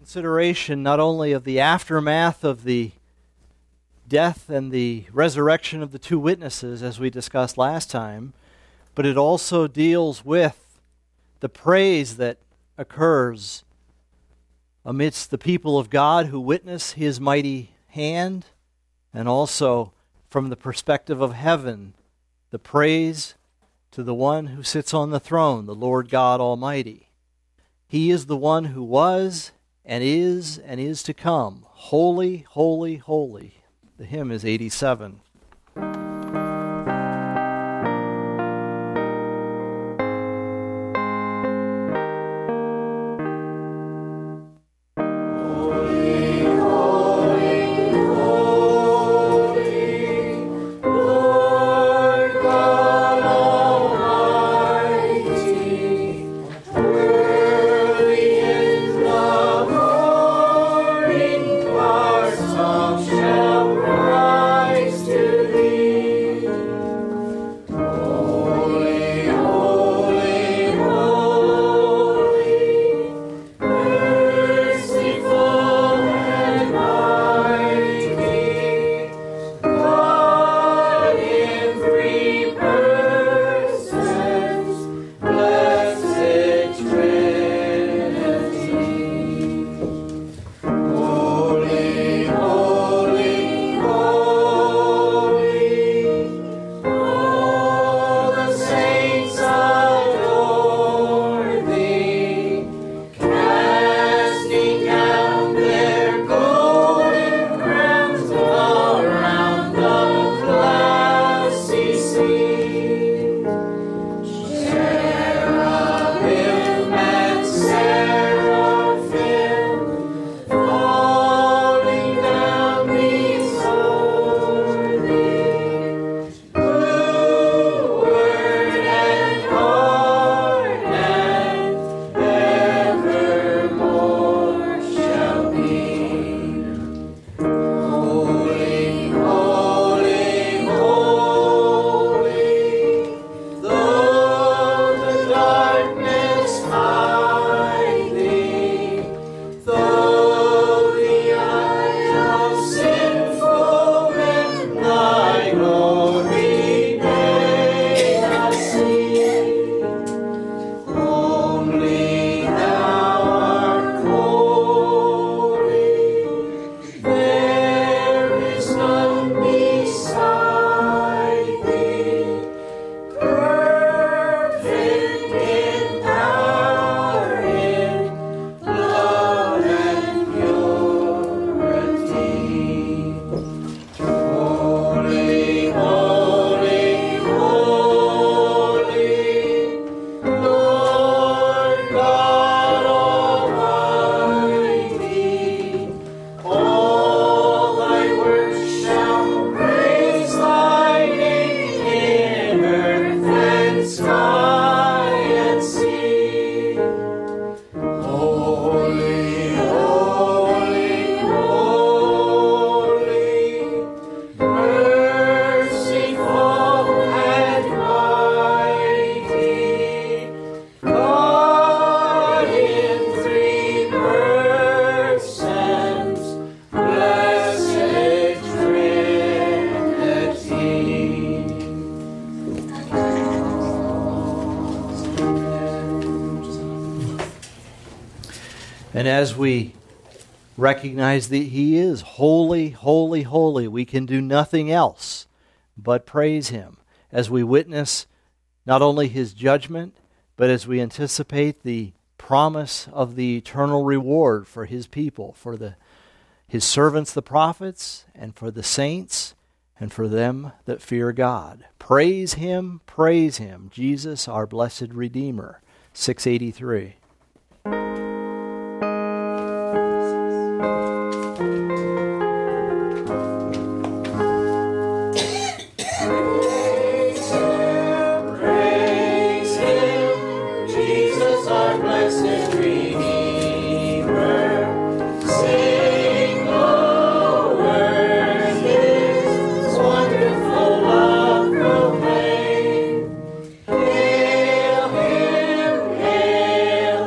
consideration not only of the aftermath of the death and the resurrection of the two witnesses, as we discussed last time, but it also deals with the praise that occurs amidst the people of God who witness His mighty hand, and also from the perspective of heaven, the praise to the one who sits on the throne, the Lord God Almighty. He is the one who was and is to come. Holy, holy, holy. The hymn is 87. And as we recognize that He is holy, holy, holy, we can do nothing else but praise Him as we witness not only His judgment, but as we anticipate the promise of the eternal reward for His people, for His servants, the prophets, and for the saints, and for them that fear God. Praise Him, Jesus, our blessed Redeemer. 683. Hail, hail,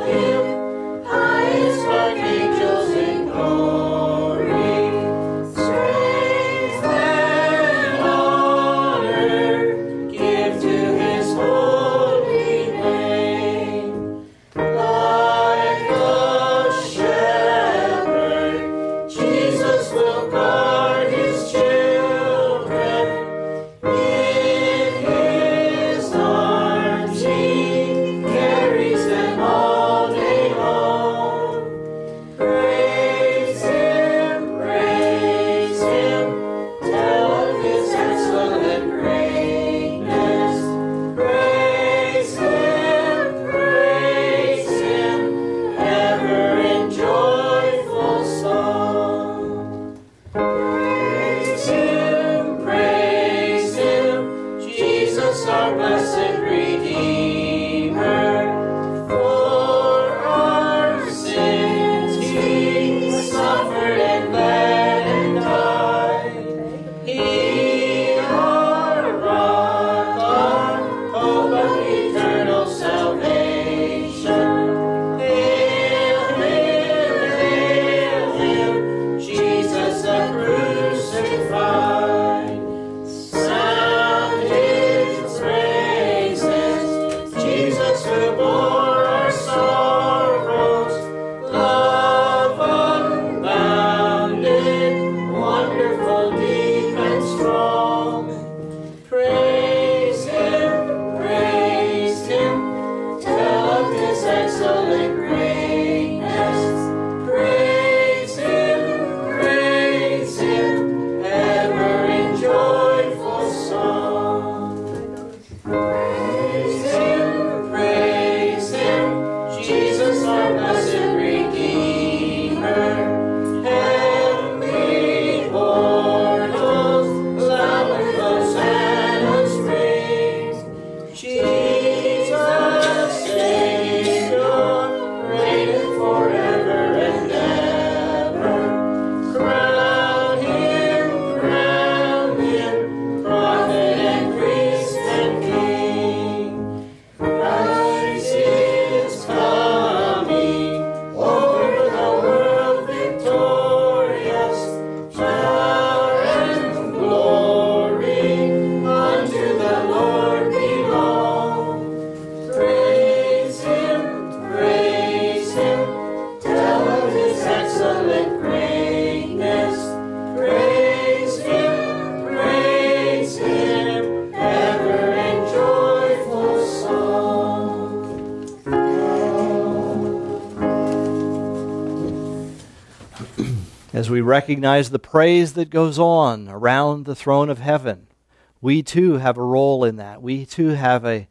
As we recognize the praise that goes on around the throne of heaven, we too have a role in that. We too have a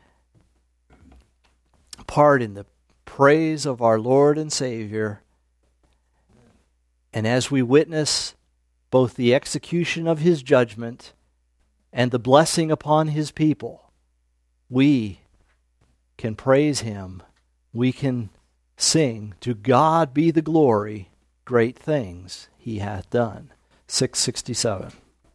part in the praise of our Lord and Savior. And as we witness both the execution of His judgment and the blessing upon His people, we can praise Him. We can sing, "To God be the glory, great things He hath done." 667.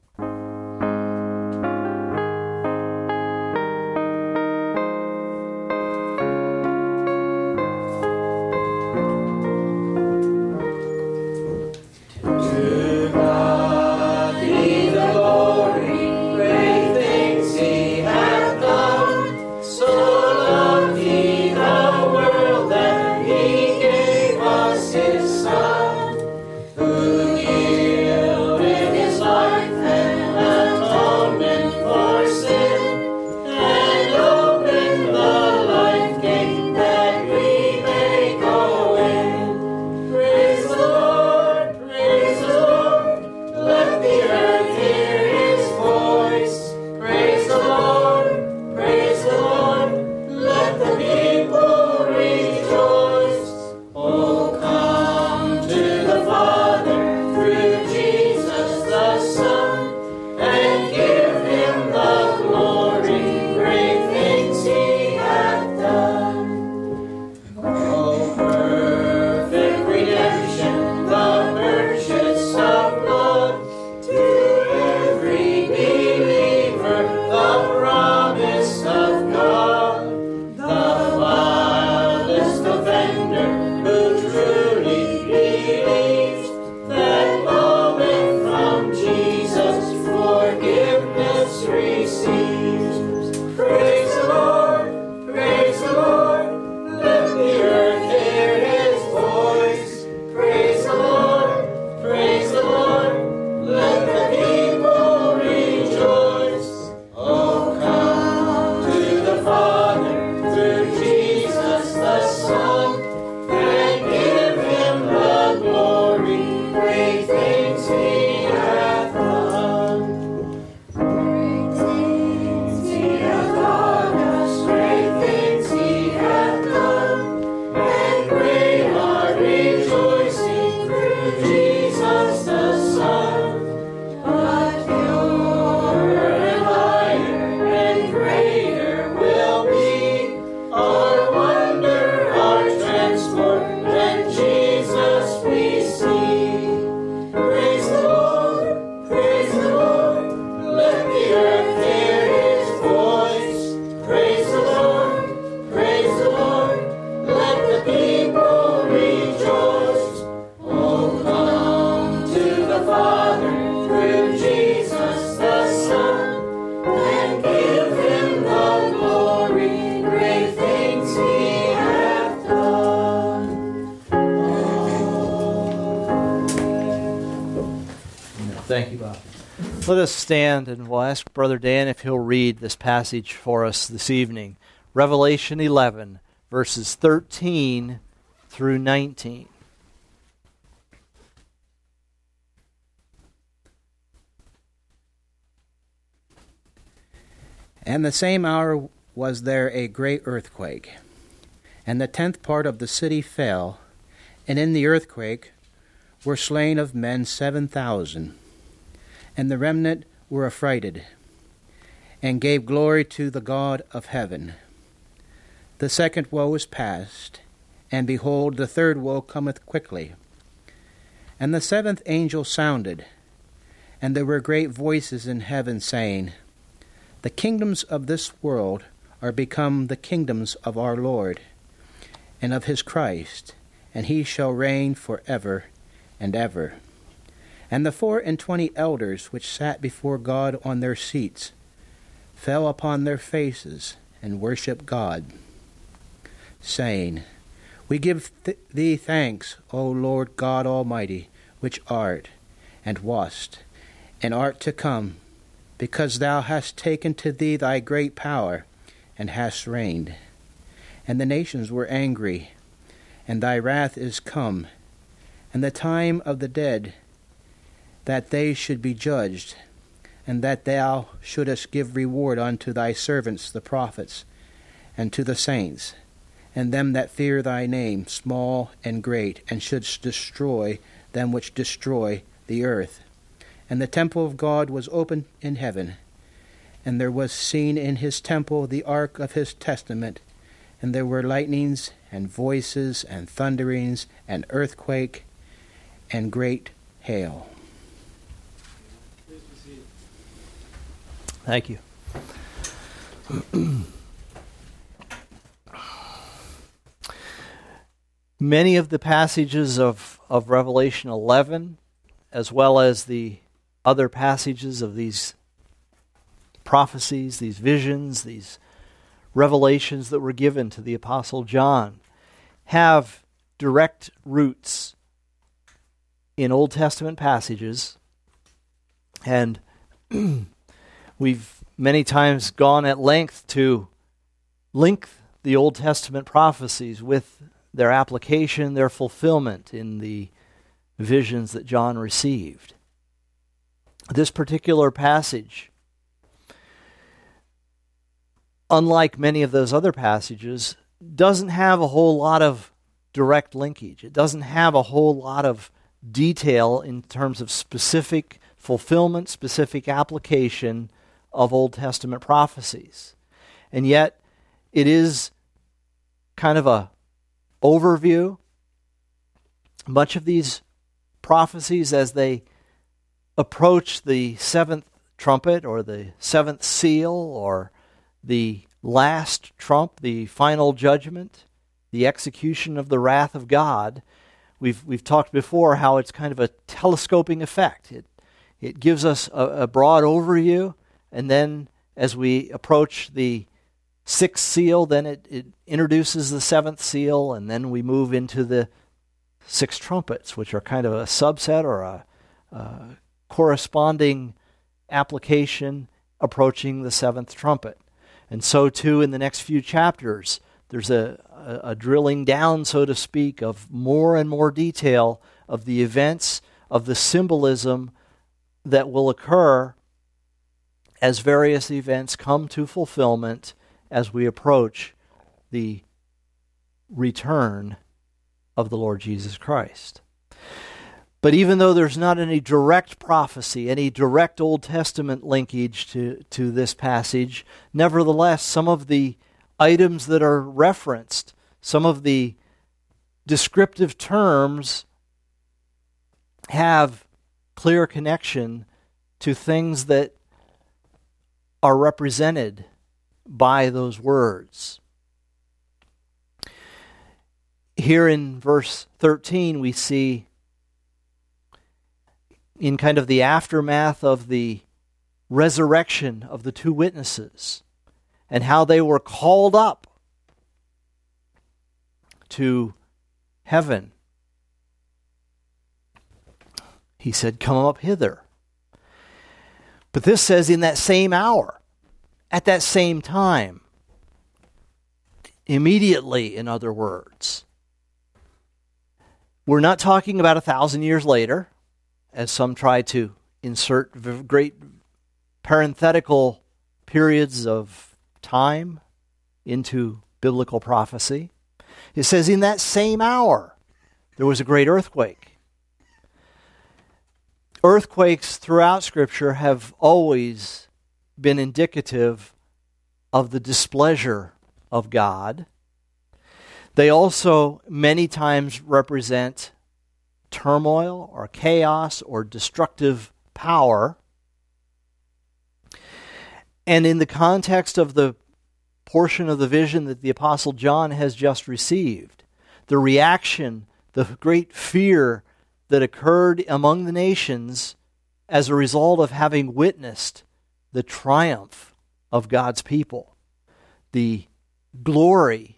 Thank you, Bob. Let us stand and we'll ask Brother Dan if he'll read this passage for us this evening. Revelation 11, verses 13 through 19. And the same hour was there a great earthquake, and the 10th part of the city fell, and in the earthquake were slain of men 7,000. And the remnant were affrighted, and gave glory to the God of heaven. The second woe is past, and behold, the third woe cometh quickly. And the seventh angel sounded, and there were great voices in heaven, saying, The kingdoms of this world are become the kingdoms of our Lord, and of his Christ, and he shall reign for ever and ever. And the 24 elders which sat before God on their seats fell upon their faces and worshipped God, saying, We give thee thanks, O Lord God Almighty, which art, and wast, and art to come, because thou hast taken to thee thy great power, and hast reigned. And the nations were angry, and thy wrath is come, and the time of the dead, that they should be judged, and that thou shouldest give reward unto thy servants the prophets, and to the saints, and them that fear thy name, small and great, and shouldst destroy them which destroy the earth. And the temple of God was opened in heaven, and there was seen in his temple the ark of his testament, and there were lightnings, and voices, and thunderings, and earthquake, and great hail. Thank you. Many of the passages of Revelation 11, as well as the other passages of these prophecies, these visions, these revelations that were given to the Apostle John, have direct roots in Old Testament passages, and we've many times gone at length to link the Old Testament prophecies with their application, their fulfillment in the visions that John received. This particular passage, unlike many of those other passages, doesn't have a whole lot of direct linkage. It doesn't have a whole lot of detail in terms of specific fulfillment, specific application of Old Testament prophecies. And yet, it is kind of a overview. Much of these prophecies, as they approach the seventh trumpet or the seventh seal or the last trump, the final judgment, the execution of the wrath of God, we've talked before how it's kind of a telescoping effect. It gives us a broad overview, and then as we approach the sixth seal, then it introduces the seventh seal, and then we move into the six trumpets, which are kind of a subset or a corresponding application approaching the seventh trumpet. And so too in the next few chapters, there's a drilling down, so to speak, of more and more detail of the events, of the symbolism that will occur as various events come to fulfillment as we approach the return of the Lord Jesus Christ. But even though there's not any direct prophecy, any direct Old Testament linkage to this passage, nevertheless, some of the items that are referenced, some of the descriptive terms have clear connection to things that are represented by those words. Here in verse 13, we see in kind of the aftermath of the resurrection of the two witnesses and how they were called up to heaven. He said, "Come up hither." But this says in that same hour, at that same time, immediately, in other words. We're not talking about 1,000 years later, as some try to insert great parenthetical periods of time into biblical prophecy. It says in that same hour, there was a great earthquake. Earthquakes throughout Scripture have always been indicative of the displeasure of God. They also many times represent turmoil or chaos or destructive power. And in the context of the portion of the vision that the Apostle John has just received, the reaction, the great fear that occurred among the nations as a result of having witnessed the triumph of God's people, the glory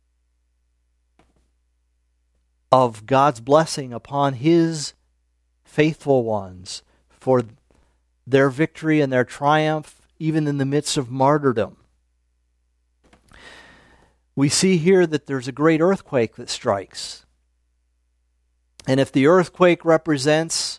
of God's blessing upon His faithful ones for their victory and their triumph, even in the midst of martyrdom. We see here that there's a great earthquake that strikes. And if the earthquake represents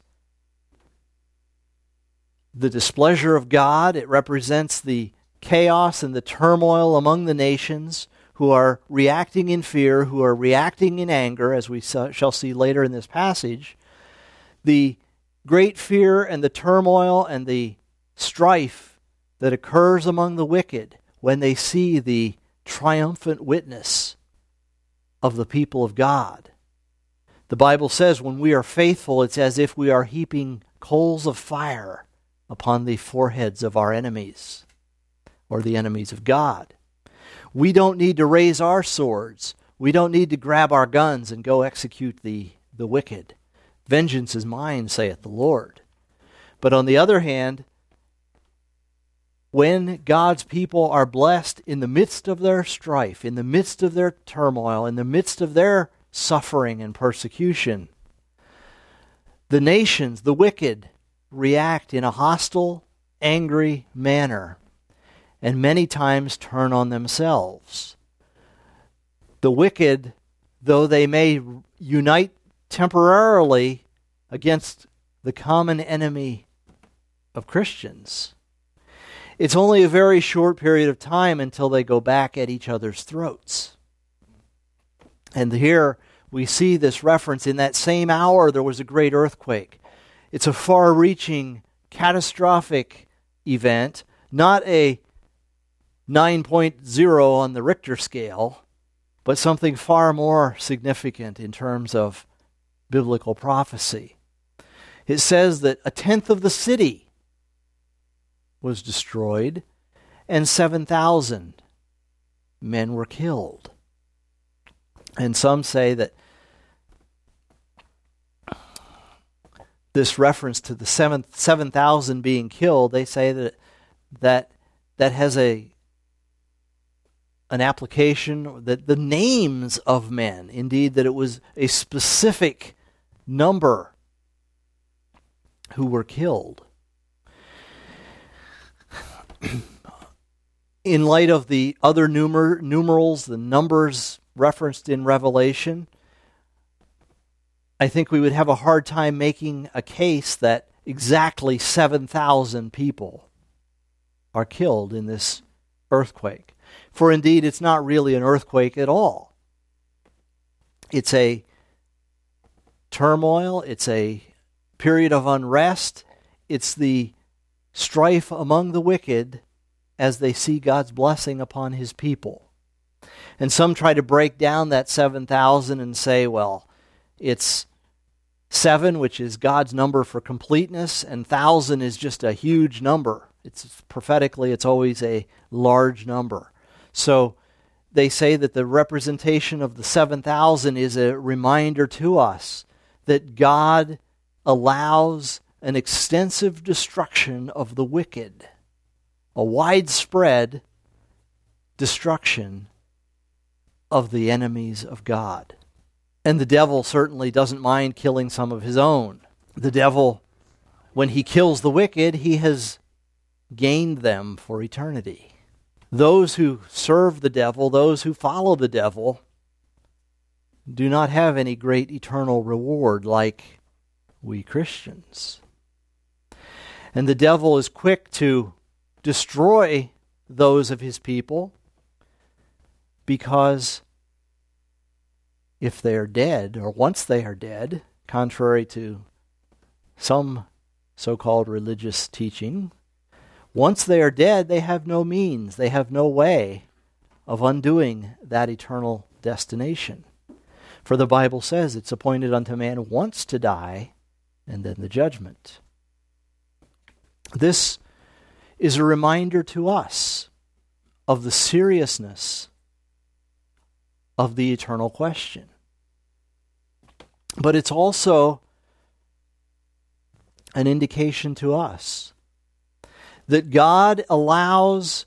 the displeasure of God, it represents the chaos and the turmoil among the nations who are reacting in fear, who are reacting in anger, as we shall see later in this passage. The great fear and the turmoil and the strife that occurs among the wicked when they see the triumphant witness of the people of God. The Bible says when we are faithful, it's as if we are heaping coals of fire upon the foreheads of our enemies, or the enemies of God. We don't need to raise our swords. We don't need to grab our guns and go execute the wicked. Vengeance is mine, saith the Lord. But on the other hand, when God's people are blessed in the midst of their strife, in the midst of their turmoil, in the midst of their suffering and persecution, the nations, the wicked, react in a hostile, angry manner, and many times turn on themselves. The wicked, though they may unite temporarily against the common enemy of Christians, it's only a very short period of time until they go back at each other's throats. And here we see this reference. In that same hour there was a great earthquake. It's a far-reaching, catastrophic event, not a 9.0 on the Richter scale, but something far more significant in terms of biblical prophecy. It says that 1/10 of the city was destroyed and 7,000 men were killed. And some say that this reference to the 7,000 being killed, they say that has an application, that the names of men, indeed, that it was a specific number who were killed. In light of the other numerals, the numbers referenced in Revelation, I think we would have a hard time making a case that exactly 7,000 people are killed in this earthquake. For indeed, it's not really an earthquake at all. It's a turmoil, it's a period of unrest, it's the strife among the wicked as they see God's blessing upon his people. And some try to break down that 7,000 and say, well, it's 7, which is God's number for completeness, and 1,000 is just a huge number. It's prophetically, it's always a large number. So they say that the representation of the 7,000 is a reminder to us that God allows an extensive destruction of the wicked, a widespread destruction of the enemies of God. And the devil certainly doesn't mind killing some of his own. The devil, when he kills the wicked, he has gained them for eternity. Those who serve the devil, those who follow the devil, do not have any great eternal reward like we Christians. And the devil is quick to destroy those of his people because if they are dead, or once they are dead, contrary to some so-called religious teaching, once they are dead, they have no means, they have no way of undoing that eternal destination. For the Bible says it's appointed unto man once to die, and then the judgment. This is a reminder to us of the seriousness of the eternal question. But it's also an indication to us that God allows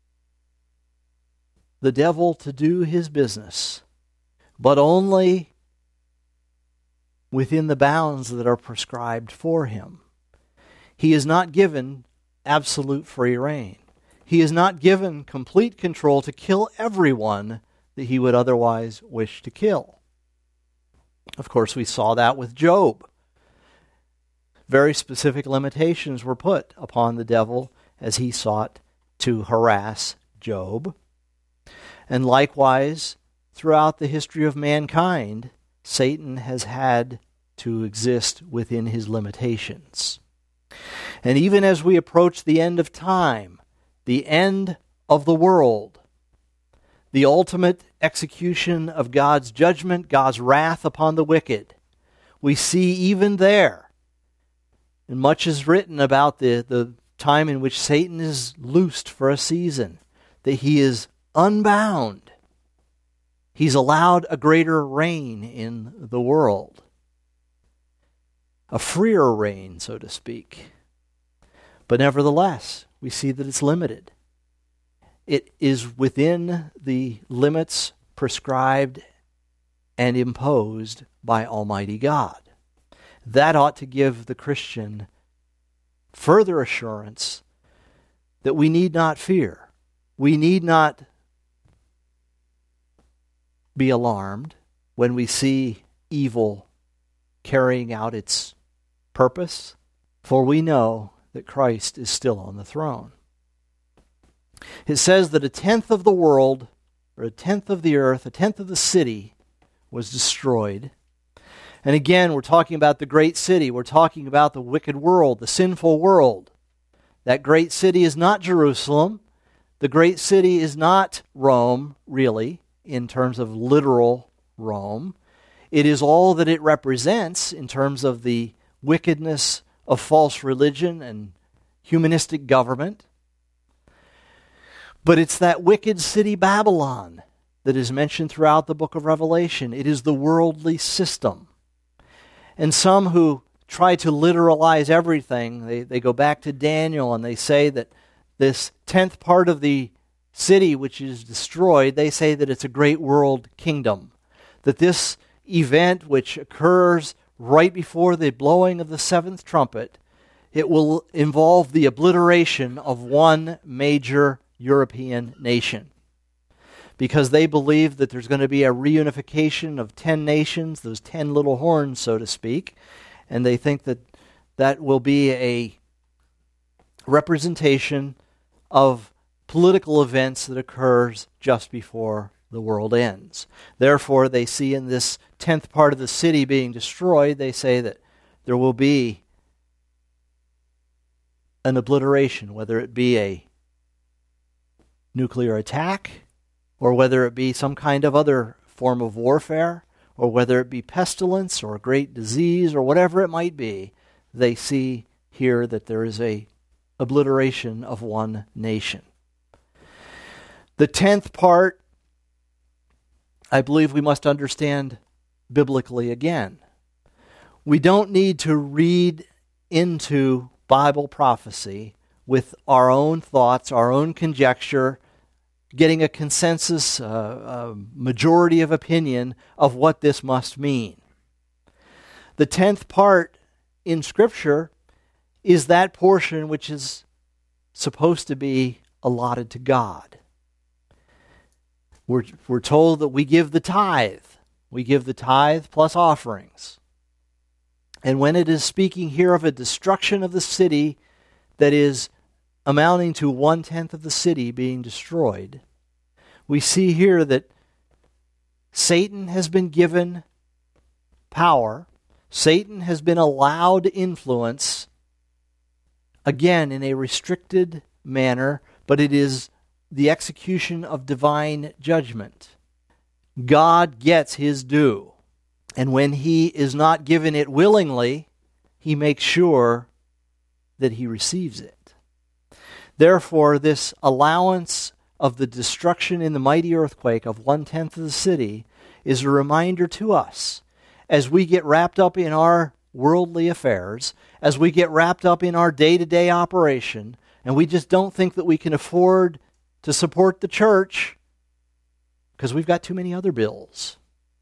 the devil to do his business, but only within the bounds that are prescribed for him. He is not given absolute free rein. He is not given complete control to kill everyone that he would otherwise wish to kill. Of course, we saw that with Job. Very specific limitations were put upon the devil as he sought to harass Job. And likewise, throughout the history of mankind, Satan has had to exist within his limitations. And even as we approach the end of time, the end of the world, the ultimate execution of God's judgment, God's wrath upon the wicked, we see even there, and much is written about the time in which Satan is loosed for a season, that he is unbound. He's allowed a greater reign in the world. A freer reign, so to speak. But nevertheless, we see that it's limited. It is within the limits prescribed and imposed by Almighty God. That ought to give the Christian further assurance that we need not fear. We need not be alarmed when we see evil carrying out its purpose, for we know that Christ is still on the throne. It says that 1/10 of the world, or 1/10 of the earth, 1/10 of the city was destroyed. And again, we're talking about the great city. We're talking about the wicked world, the sinful world. That great city is not Jerusalem. The great city is not Rome, really, in terms of literal Rome. It is all that it represents in terms of the wickedness of false religion and humanistic government. But it's that wicked city Babylon that is mentioned throughout the book of Revelation. It is the worldly system. And some who try to literalize everything, they go back to Daniel and they say that this 10th part of the city which is destroyed, they say that it's a great world kingdom. That this event which occurs right before the blowing of the 7th trumpet, it will involve the obliteration of one major European nation. Because they believe that there's going to be a reunification of 10 nations, those 10 little horns, so to speak, and they think that that will be a representation of political events that occurs just before the world ends. Therefore, they see in this 10th part of the city being destroyed, they say that there will be an obliteration, whether it be a nuclear attack, or whether it be some kind of other form of warfare, or whether it be pestilence or a great disease or whatever it might be. They see here that there is a obliteration of one nation. The 10th part, I believe we must understand biblically again. We don't need to read into Bible prophecy with our own thoughts, our own conjecture, getting a consensus, a majority of opinion of what this must mean. The 10th part in Scripture is that portion which is supposed to be allotted to God. We're told that we give the tithe. We give the tithe plus offerings. And when it is speaking here of a destruction of the city that is amounting to 1/10 of the city being destroyed, we see here that Satan has been given power. Satan has been allowed influence, again in a restricted manner, but it is the execution of divine judgment. God gets his due, and when he is not given it willingly, he makes sure that he receives it. Therefore, this allowance of the destruction in the mighty earthquake of 1/10 of the city is a reminder to us as we get wrapped up in our worldly affairs, as we get wrapped up in our day-to-day operation, and we just don't think that we can afford to support the church because we've got too many other bills.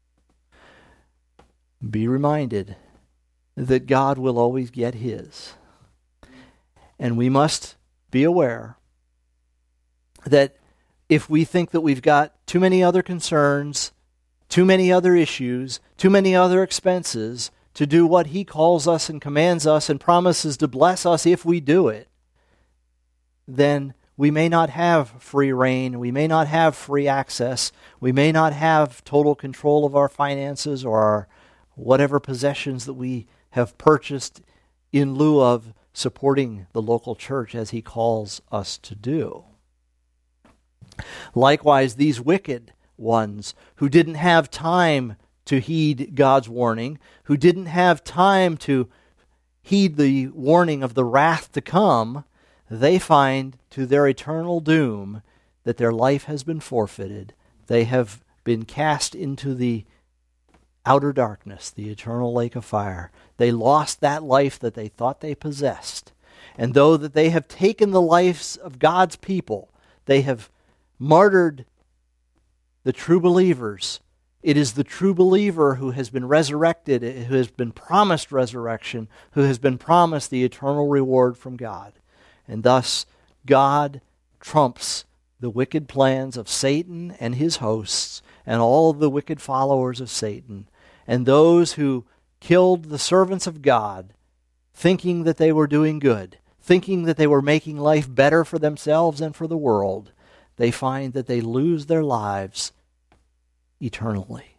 Be reminded that God will always get his. And we must be aware that if we think that we've got too many other concerns too many other issues, too many other expenses to do what he calls us and commands us and promises to bless us if we do it, then we may not have free reign, we may not have free access, we may not have total control of our finances or our whatever possessions that we have purchased in lieu of supporting the local church as he calls us to do. Likewise, these wicked ones who didn't have time to heed God's warning, who didn't have time to heed the warning of the wrath to come, they find to their eternal doom that their life has been forfeited. They have been cast into the outer darkness, the eternal lake of fire. They lost that life that they thought they possessed. And though that they have taken the lives of God's people, they have martyred the true believers. It is the true believer who has been resurrected, who has been promised resurrection, who has been promised the eternal reward from God. And thus, God trumps the wicked plans of Satan and his hosts and all the wicked followers of Satan and those who killed the servants of God, thinking that they were doing good, thinking that they were making life better for themselves and for the world. They find that they lose their lives eternally.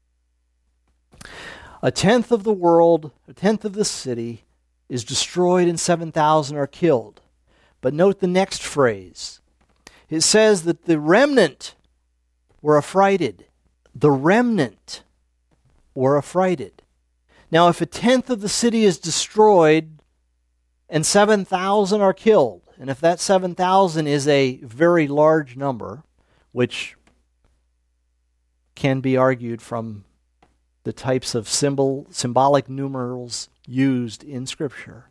A tenth of the world, a tenth of the city is destroyed and 7,000 are killed. But note the next phrase. It says that the remnant were affrighted. The remnant were affrighted. Now, if a tenth of the city is destroyed and 7,000 are killed, and if that 7,000 is a very large number, which can be argued from the types of symbolic numerals used in Scripture,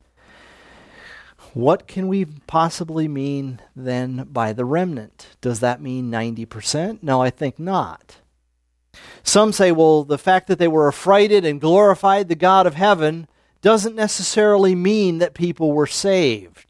what can we possibly mean then by the remnant? Does that mean 90%? No, I think not. Some say, well, the fact that they were affrighted and glorified the God of heaven doesn't necessarily mean that people were saved.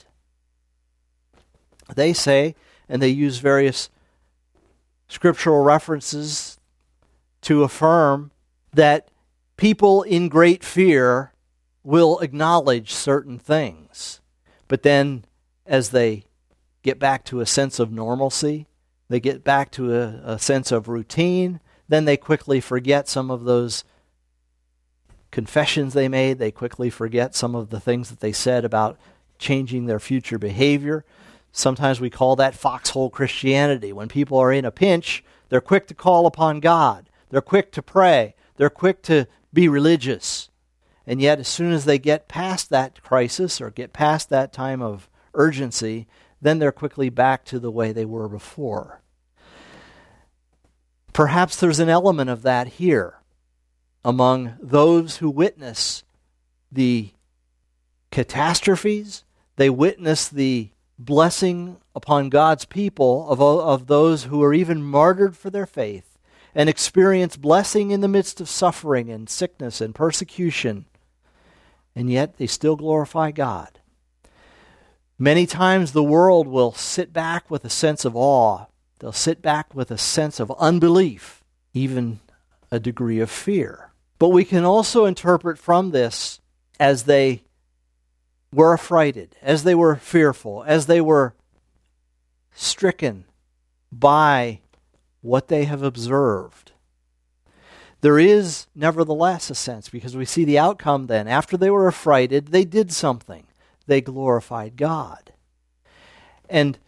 They say, and they use various scriptural references to affirm that people in great fear will acknowledge certain things. But then, as they get back to a sense of normalcy, they get back to a sense of routine, then they quickly forget some of those confessions they made. They quickly forget some of the things that they said about changing their future behavior. Sometimes we call that foxhole Christianity. When people are in a pinch, they're quick to call upon God. They're quick to pray. They're quick to be religious. And yet, as soon as they get past that crisis or get past that time of urgency, then they're quickly back to the way they were before. Perhaps there's an element of that here among those who witness the catastrophes. They witness the blessing upon God's people of those who are even martyred for their faith and experience blessing in the midst of suffering and sickness and persecution. And yet they still glorify God. Many times the world will sit back with a sense of awe. They'll sit back with a sense of unbelief, even a degree of fear. But we can also interpret from this as they were affrighted, as they were fearful, as they were stricken by what they have observed. There is nevertheless a sense, because we see the outcome then. After they were affrighted, they did something. They glorified God. And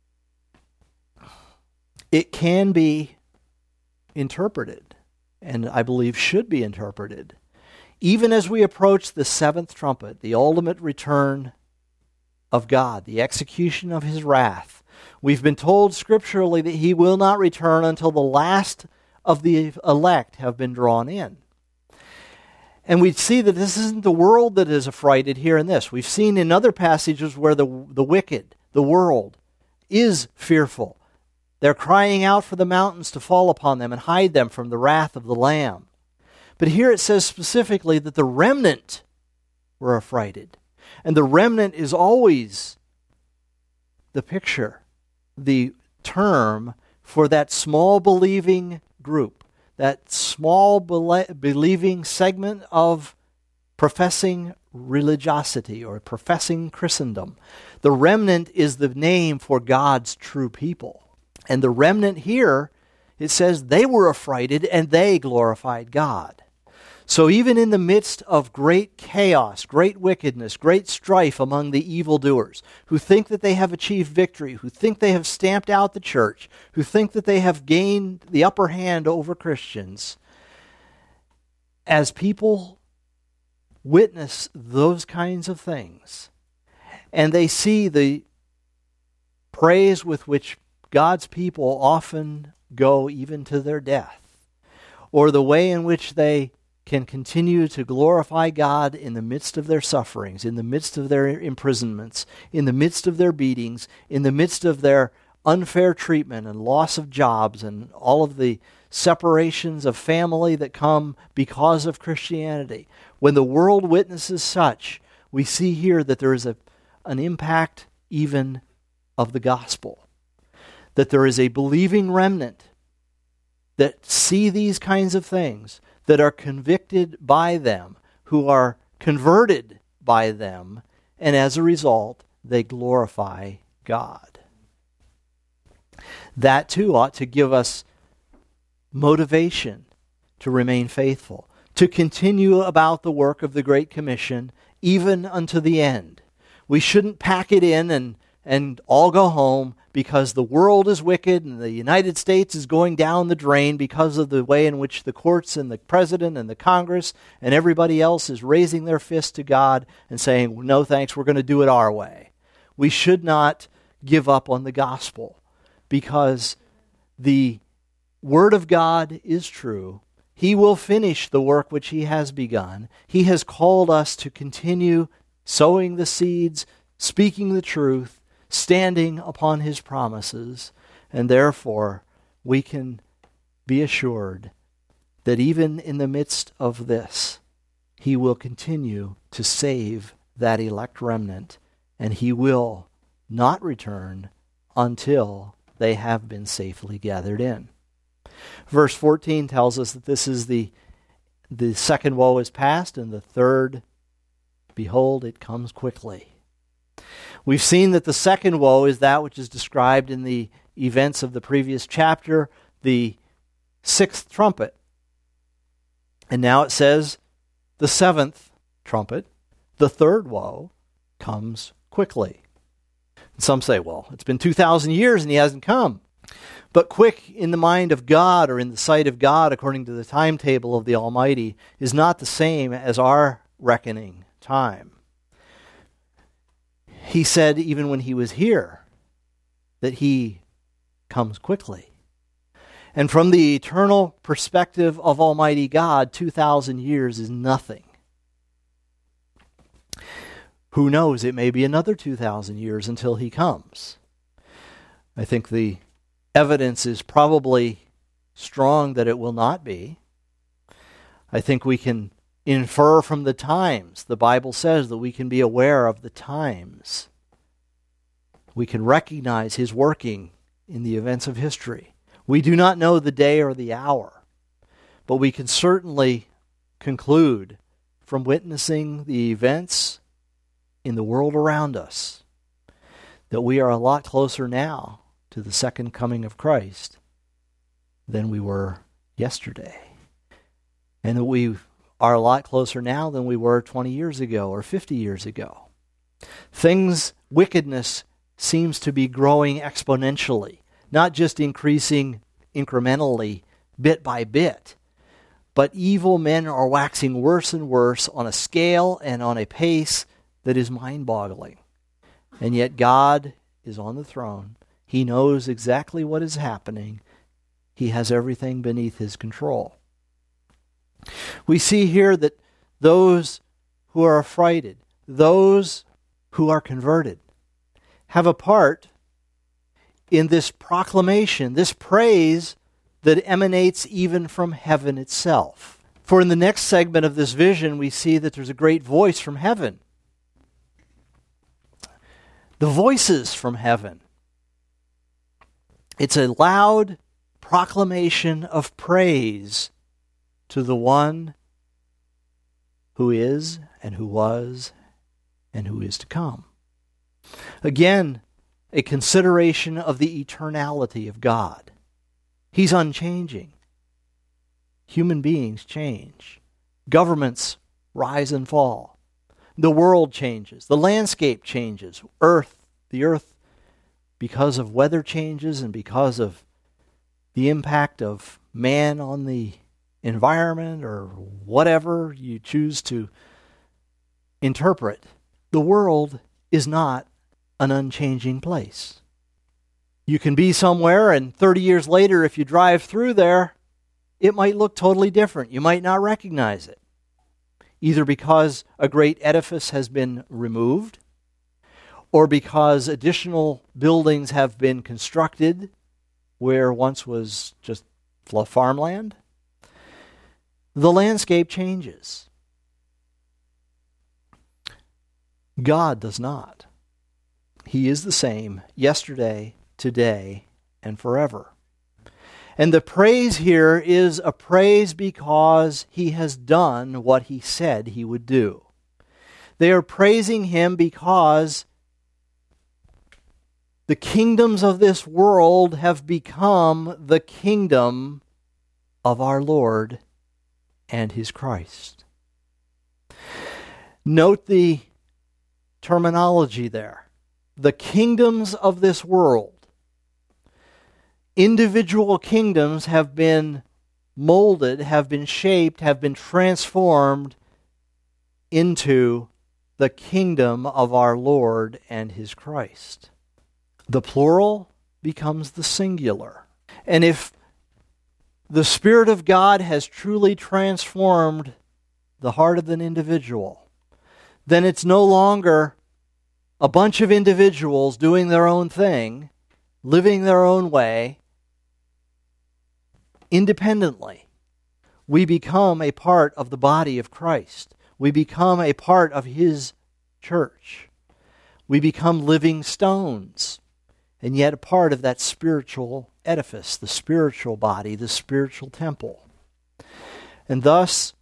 it can be interpreted, and I believe should be interpreted, even as we approach the seventh trumpet, the ultimate return of God, the execution of his wrath. We've been told scripturally that he will not return until the last of the elect have been drawn in. And we see that this isn't the world that is affrighted here in this. We've seen in other passages where the wicked, the world, is fearful. They're crying out for the mountains to fall upon them and hide them from the wrath of the Lamb. But here it says specifically that the remnant were affrighted. And the remnant is always the picture, the term for that small believing group, that small believing segment of professing religiosity or professing Christendom. The remnant is the name for God's true people. And the remnant here, it says they were affrighted and they glorified God. So even in the midst of great chaos, great wickedness, great strife among the evildoers, who think that they have achieved victory, who think they have stamped out the church, who think that they have gained the upper hand over Christians, as people witness those kinds of things, and they see the praise with which God's people often go even to their death, or the way in which they can continue to glorify God in the midst of their sufferings, in the midst of their imprisonments, in the midst of their beatings, in the midst of their unfair treatment and loss of jobs and all of the separations of family that come because of Christianity. When the world witnesses such, we see here that there is an impact even of the gospel, that there is a believing remnant that see these kinds of things, that are convicted by them, who are converted by them, and as a result, they glorify God. That too ought to give us motivation to remain faithful, to continue about the work of the Great Commission, even unto the end. We shouldn't pack it in and all go home because the world is wicked and the United States is going down the drain because of the way in which the courts and the president and the Congress and everybody else is raising their fist to God and saying, no thanks, we're going to do it our way. We should not give up on the gospel because the Word of God is true. He will finish the work which He has begun. He has called us to continue sowing the seeds, speaking the truth, standing upon His promises, and therefore we can be assured that even in the midst of this, He will continue to save that elect remnant, and He will not return until they have been safely gathered in. Verse 14 tells us that this is the second woe is past, and the third, behold, it comes quickly. We've seen that the second woe is that which is described in the events of the previous chapter, the sixth trumpet. And now it says the seventh trumpet, the third woe, comes quickly. And some say, well, it's been 2,000 years and He hasn't come. But quick in the mind of God or in the sight of God, according to the timetable of the Almighty, is not the same as our reckoning time. He said even when He was here that He comes quickly. And from the eternal perspective of Almighty God, 2,000 years is nothing. Who knows, it may be another 2,000 years until He comes. I think the evidence is probably strong that it will not be. I think we can infer from the times. The Bible says that we can be aware of the times. We can recognize His working in the events of history. We do not know the day or the hour, but we can certainly conclude from witnessing the events in the world around us that we are a lot closer now to the second coming of Christ than we were yesterday. And that we are a lot closer now than we were 20 years ago or 50 years ago. Wickedness seems to be growing exponentially, not just increasing incrementally, bit by bit, but evil men are waxing worse and worse on a scale and on a pace that is mind-boggling. And yet God is on the throne. He knows exactly what is happening. He has everything beneath His control. We see here that those who are affrighted, those who are converted, have a part in this proclamation, this praise that emanates even from heaven itself. For in the next segment of this vision, we see that there's a great voice from heaven. The voices from heaven. It's a loud proclamation of praise to the one who is and who was and who is to come. Again, a consideration of the eternality of God. He's unchanging. Human beings change. Governments rise and fall. The world changes. The landscape changes. The earth, because of weather changes and because of the impact of man on the environment or whatever you choose to interpret, the world is not an unchanging place. You can be somewhere and 30 years later, if you drive through there, it might look totally different. You might not recognize it. Either because a great edifice has been removed, or because additional buildings have been constructed where once was just farmland. The landscape changes. God does not. He is the same yesterday, today, and forever. And the praise here is a praise because He has done what He said He would do. They are praising Him because the kingdoms of this world have become the kingdom of our Lord and His Christ. Note the terminology there. The kingdoms of this world. Individual kingdoms have been molded, have been shaped, have been transformed into the kingdom of our Lord and His Christ. The plural becomes the singular. And if the Spirit of God has truly transformed the heart of an individual, then it's no longer a bunch of individuals doing their own thing, living their own way, independently. We become a part of the body of Christ. We become a part of His church. We become living stones, and yet a part of that spiritual edifice, the spiritual body, the spiritual temple. And thus,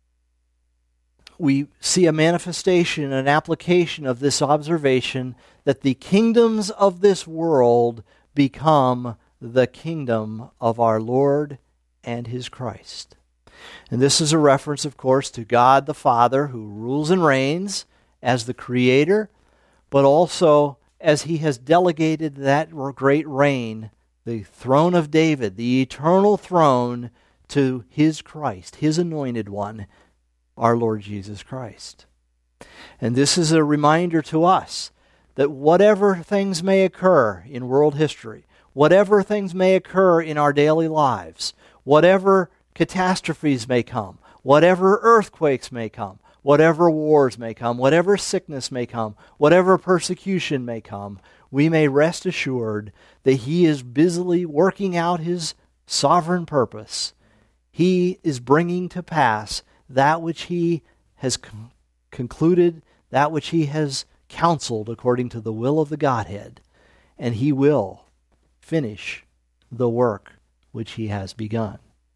we see a manifestation, an application of this observation that the kingdoms of this world become the kingdom of our Lord and His Christ. And this is a reference, of course, to God the Father, who rules and reigns as the Creator, but also as He has delegated that great reign, the throne of David, the eternal throne, to His Christ, His anointed one, our Lord Jesus Christ. And this is a reminder to us that whatever things may occur in world history, whatever things may occur in our daily lives, whatever catastrophes may come, whatever earthquakes may come, whatever wars may come, whatever sickness may come, whatever persecution may come, we may rest assured that He is busily working out His sovereign purpose. He is bringing to pass that which He has concluded, that which He has counseled according to the will of the Godhead, and He will finish the work which He has begun.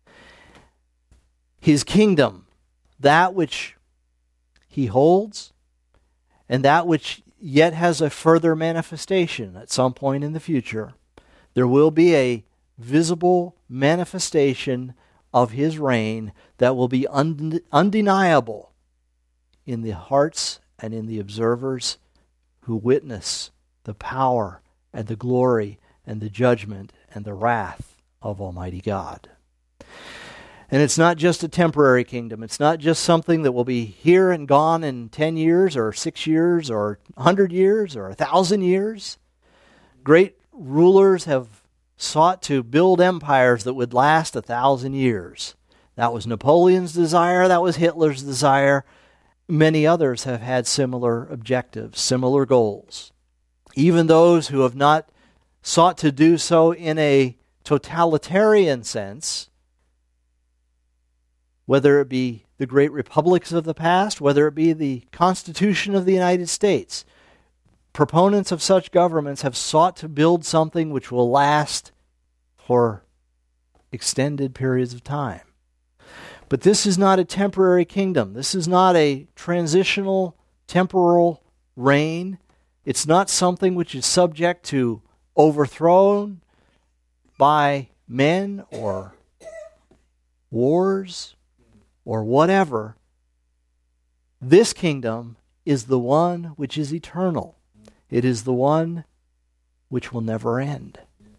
His kingdom, that which He holds, and that which yet has a further manifestation at some point in the future, there will be a visible manifestation of His reign that will be undeniable in the hearts and in the observers who witness the power and the glory and the judgment and the wrath of Almighty God. And it's not just a temporary kingdom. It's not just something that will be here and gone in 10 years or 6 years or 100 years or 1,000 years. Great rulers have sought to build empires that would last 1,000 years. That was Napoleon's desire. That was Hitler's desire. Many others have had similar objectives, similar goals. Even those who have not sought to do so in a totalitarian sense, whether it be the great republics of the past, whether it be the Constitution of the United States, proponents of such governments have sought to build something which will last for extended periods of time. But this is not a temporary kingdom. This is not a transitional, temporal reign. It's not something which is subject to overthrown by men or wars or whatever. This kingdom is the one which is eternal. It is the one which will never end.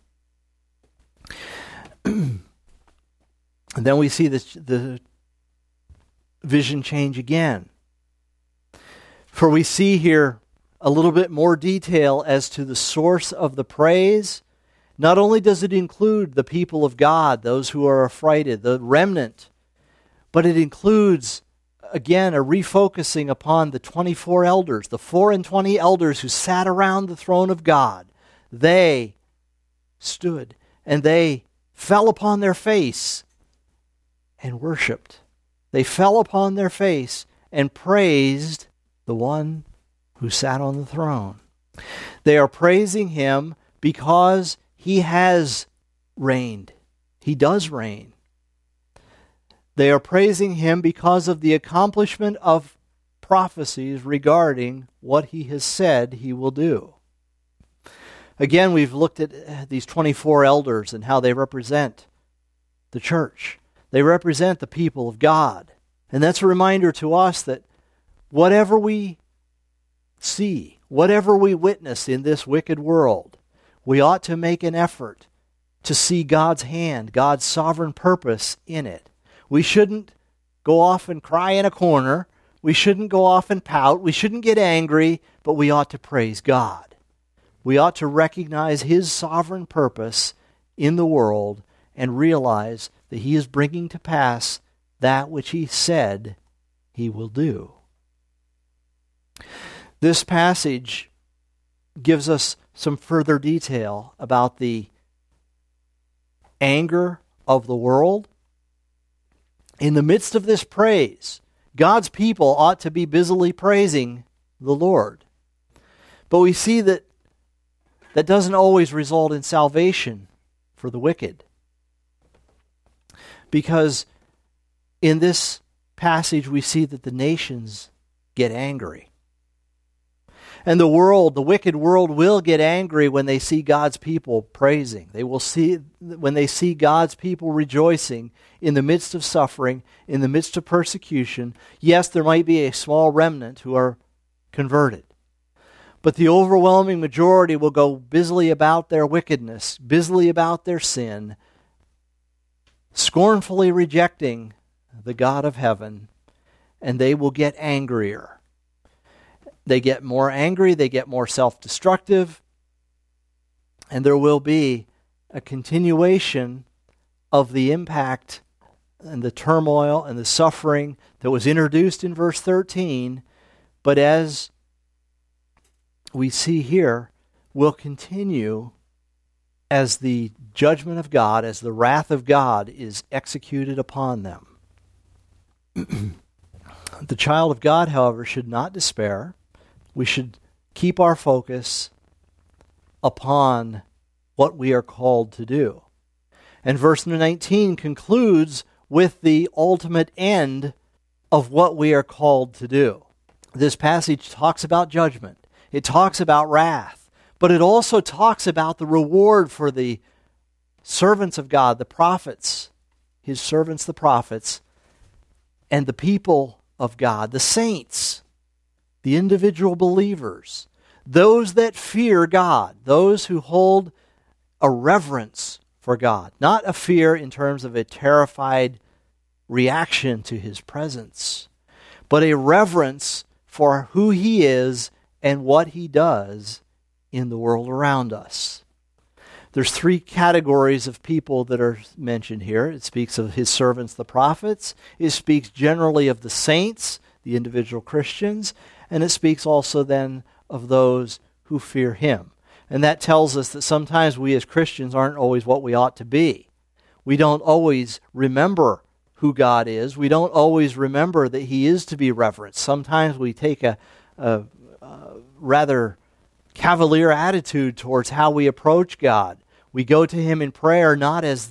And then we see the vision change again. For we see here a little bit more detail as to the source of the praise. Not only does it include the people of God, those who are affrighted, the remnant, but it includes, again, a refocusing upon the 24 elders, the 24 elders who sat around the throne of God. They stood and they fell upon their face and worshipped. They fell upon their face and praised the one who sat on the throne. They are praising him because he has reigned. He does reign. They are praising him because of the accomplishment of prophecies regarding what he has said he will do. Again, we've looked at these 24 elders and how they represent the church. They represent the people of God. And that's a reminder to us that whatever we see, whatever we witness in this wicked world, we ought to make an effort to see God's hand, God's sovereign purpose in it. We shouldn't go off and cry in a corner. We shouldn't go off and pout. We shouldn't get angry, but we ought to praise God. We ought to recognize his sovereign purpose in the world and realize that he is bringing to pass that which he said he will do. This passage gives us some further detail about the anger of the world. In the midst of this praise, God's people ought to be busily praising the Lord. But we see that that doesn't always result in salvation for the wicked. Because in this passage we see that the nations get angry. And the world, the wicked world, will get angry when they see God's people praising. They will see, when they see God's people rejoicing in the midst of suffering, in the midst of persecution. Yes, there might be a small remnant who are converted. But the overwhelming majority will go busily about their wickedness, busily about their sin, scornfully rejecting the God of heaven, and they will get angrier. They get more angry, they get more self-destructive, and there will be a continuation of the impact and the turmoil and the suffering that was introduced in verse 13, but as we see here, will continue as the judgment of God, as the wrath of God is executed upon them. The child of God, however, should not despair. We should keep our focus upon what we are called to do. And verse 19 concludes with the ultimate end of what we are called to do. This passage talks about judgment. It talks about wrath. But it also talks about the reward for the servants of God, the prophets, his servants, the prophets, and the people of God, the saints, the individual believers, those that fear God, those who hold a reverence for God, not a fear in terms of a terrified reaction to his presence, but a reverence for who he is and what he does in the world around us. There's three categories of people that are mentioned here. It speaks of his servants, the prophets. It speaks generally of the saints, the individual Christians. And it speaks also then of those who fear him. And that tells us that sometimes we as Christians aren't always what we ought to be. We don't always remember who God is. We don't always remember that he is to be reverenced. Sometimes we take a rather cavalier attitude towards how we approach God. We go to him in prayer not as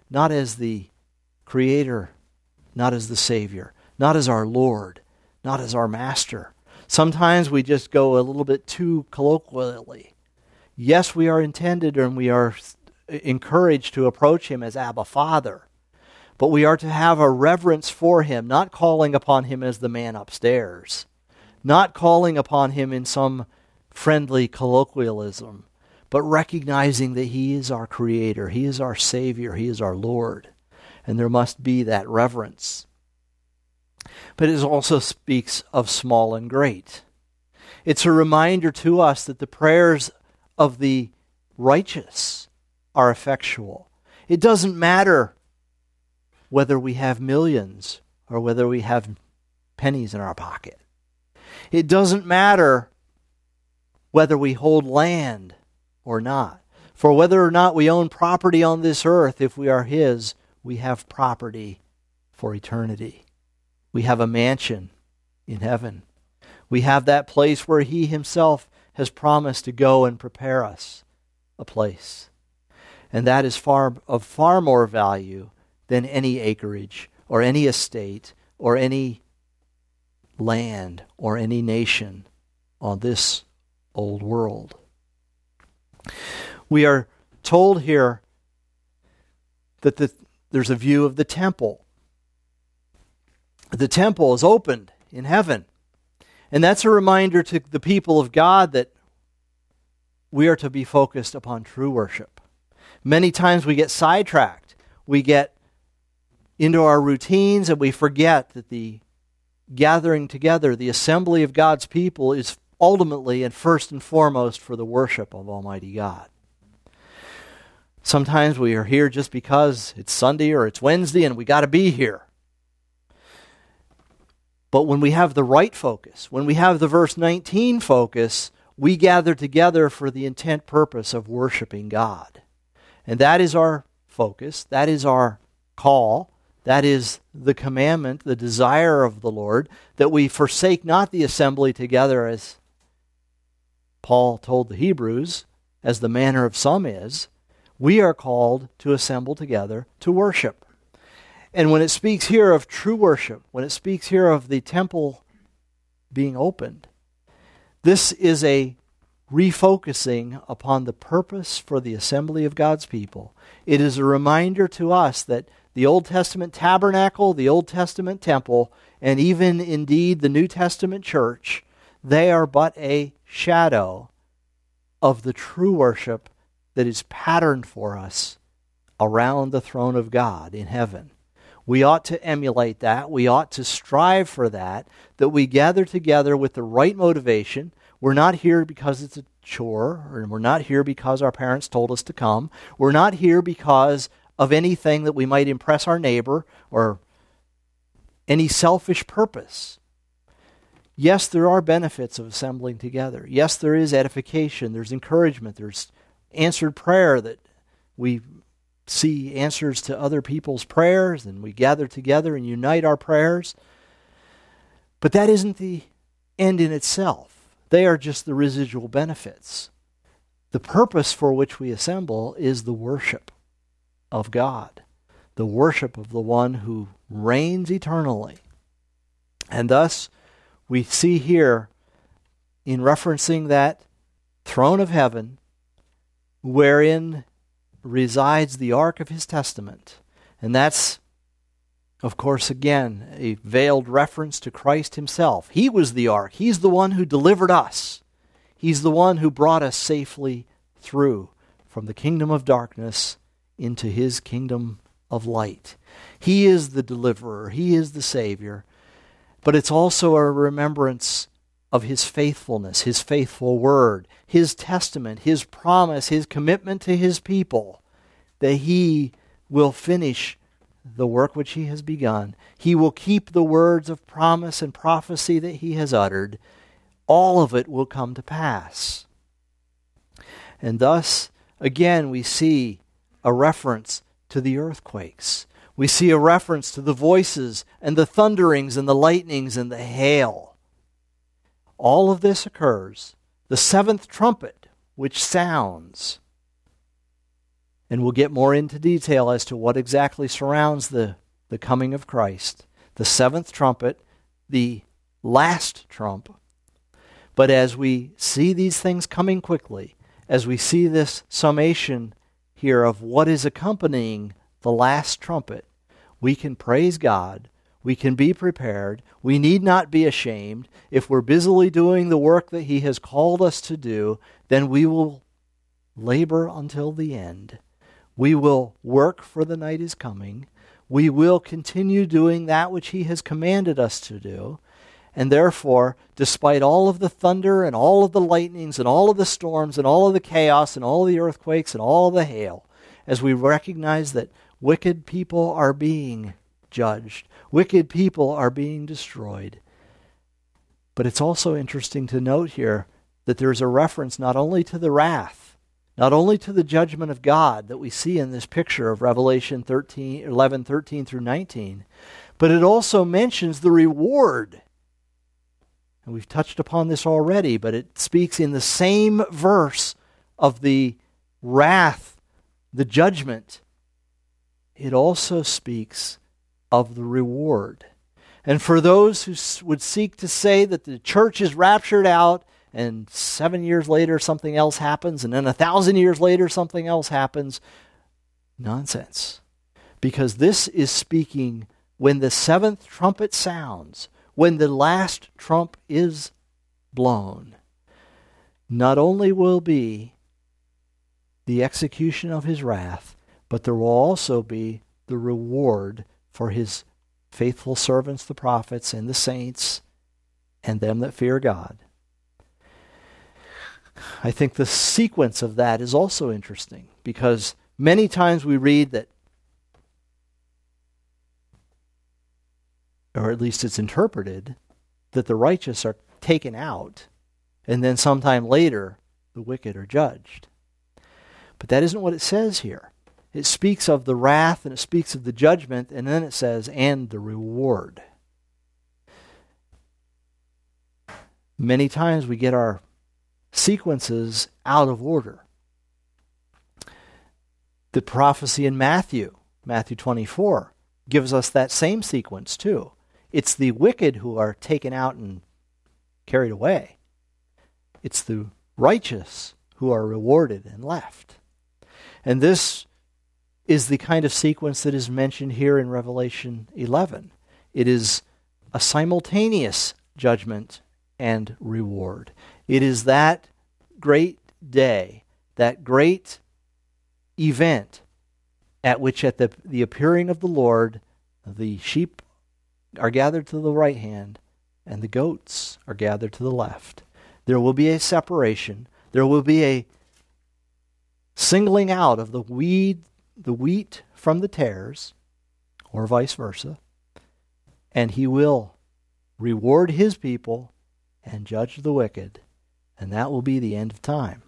not as the Creator, not as the Savior, not as our Lord, not as our Master. Sometimes we just go a little bit too colloquially. Yes, we are intended and we are encouraged to approach Him as Abba Father, but we are to have a reverence for Him, not calling upon Him as the man upstairs, not calling upon Him in some friendly colloquialism, but recognizing that He is our Creator, He is our Savior, He is our Lord, and there must be that reverence. But it also speaks of small and great. It's a reminder to us that the prayers of the righteous are effectual. It doesn't matter whether we have millions or whether we have pennies in our pocket. It doesn't matter whether we hold land or not. For whether or not we own property on this earth, if we are His, we have property for eternity. We have a mansion in heaven. We have that place where He Himself has promised to go and prepare us a place. And that is of far more value than any acreage or any estate or any land or any nation on this old world. We are told here that there's a view of the temple. The temple is opened in heaven. And that's a reminder to the people of God that we are to be focused upon true worship. Many times we get sidetracked. We get into our routines and we forget that the gathering together, the assembly of God's people, is ultimately and first and foremost for the worship of Almighty God. Sometimes we are here just because it's Sunday or it's Wednesday and we got to be here. But when we have the right focus, when we have the verse 19 focus, we gather together for the intent purpose of worshiping God. And that is our focus, that is our call, that is the commandment, the desire of the Lord, that we forsake not the assembly together as Paul told the Hebrews, as the manner of some is. We are called to assemble together to worship. And when it speaks here of true worship, when it speaks here of the temple being opened, this is a refocusing upon the purpose for the assembly of God's people. It is a reminder to us that the Old Testament tabernacle, the Old Testament temple, and even indeed the New Testament church, they are but a shadow of the true worship that is patterned for us around the throne of God in heaven. We ought to emulate that. We ought to strive for that we gather together with the right motivation. We're not here because it's a chore, or we're not here because our parents told us to come. We're not here because of anything that we might impress our neighbor or any selfish purpose. Yes, there are benefits of assembling together. Yes, there is edification, there's encouragement, there's answered prayer that we see answers to other people's prayers, and we gather together and unite our prayers. But that isn't the end in itself. They are just the residual benefits. The purpose for which we assemble is the worship of God, the worship of the one who reigns eternally. And thus, we see here, in referencing that throne of heaven, wherein resides the ark of His testament. And that's, of course, again, a veiled reference to Christ Himself. He was the ark. He's the one who delivered us. He's the one who brought us safely through from the kingdom of darkness into His kingdom of light. He is the deliverer. He is the Savior. But it's also a remembrance of His faithfulness, His faithful word, His testament, His promise, His commitment to His people, that He will finish the work which He has begun. He will keep the words of promise and prophecy that He has uttered. All of it will come to pass. And thus, again, we see a reference to the earthquakes. We see a reference to the voices and the thunderings and the lightnings and the hail. All of this occurs. The seventh trumpet, which sounds, And we'll get more into detail as to what exactly surrounds the coming of Christ. The seventh trumpet, the last trump. But as we see these things coming quickly, as we see this summation here of what is accompanying the last trumpet, we can praise God. We can be prepared. We need not be ashamed. If we're busily doing the work that He has called us to do, then we will labor until the end. We will work, for the night is coming. We will continue doing that which He has commanded us to do. And therefore, despite all of the thunder and all of the lightnings and all of the storms and all of the chaos and all the earthquakes and all of the hail, as we recognize that wicked people are being judged, wicked people are being destroyed. But it's also interesting to note here that there's a reference not only to the wrath, not only to the judgment of God that we see in this picture of Revelation 11:13 through 19, but it also mentions the reward. And we've touched upon this already, but it speaks in the same verse of the wrath, the judgment. It also speaks of the reward. And for those who would seek to say that the church is raptured out and 7 years later something else happens, and then 1,000 years later something else happens, nonsense. Because this is speaking when the seventh trumpet sounds, when the last trump is blown. Not only will be the execution of His wrath, but there will also be the reward for His faithful servants, the prophets and the saints, and them that fear God. I think the sequence of that is also interesting, because many times we read that, or at least it's interpreted, that the righteous are taken out, and then sometime later the wicked are judged. But that isn't what it says here. It speaks of the wrath and it speaks of the judgment, and then it says, and the reward. Many times we get our sequences out of order. The prophecy in Matthew 24, gives us that same sequence too. It's the wicked who are taken out and carried away. It's the righteous who are rewarded and left. And this is the kind of sequence that is mentioned here in Revelation 11. It is a simultaneous judgment and reward. It is that great day, that great event at which at the appearing of the Lord, the sheep are gathered to the right hand and the goats are gathered to the left. There will be a separation. There will be a singling out of the wheat from the tares, or vice versa, and He will reward His people and judge the wicked, and that will be the end of time.